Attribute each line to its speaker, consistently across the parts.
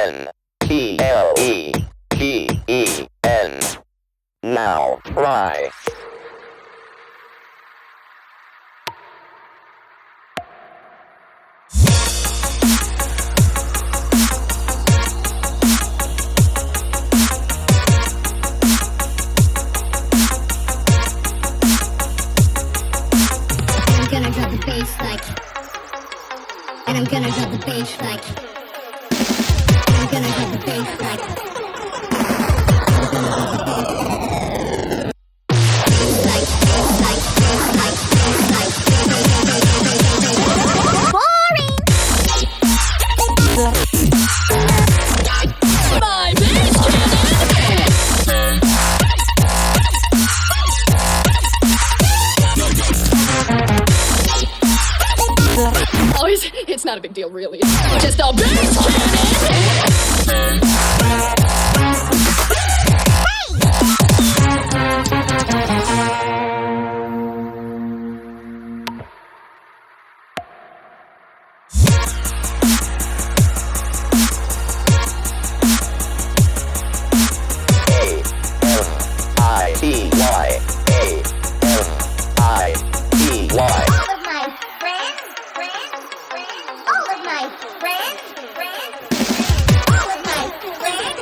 Speaker 1: N-P-L-E-G-E-N. Now, try.
Speaker 2: I'm gonna drop the bass like, and I'm gonna drop the bass like, and I'm gonna drop the bass like, I'm gonna drop the bass like, boring.
Speaker 3: My bass cannon! Oh, it's not a big deal, really. It's just a bass cannon!
Speaker 1: A-M-I-T-Y.
Speaker 2: All of my friends, all of my friends, all of my friends.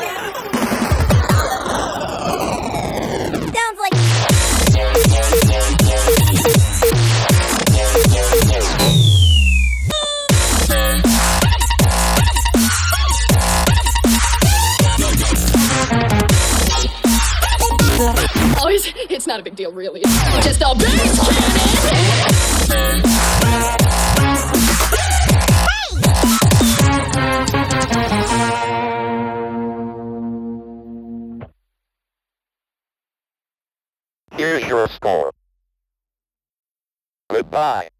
Speaker 2: Sounds like
Speaker 3: Oh, it's not a big deal, really. It's just a bass cannon!
Speaker 1: Here's your score. Goodbye.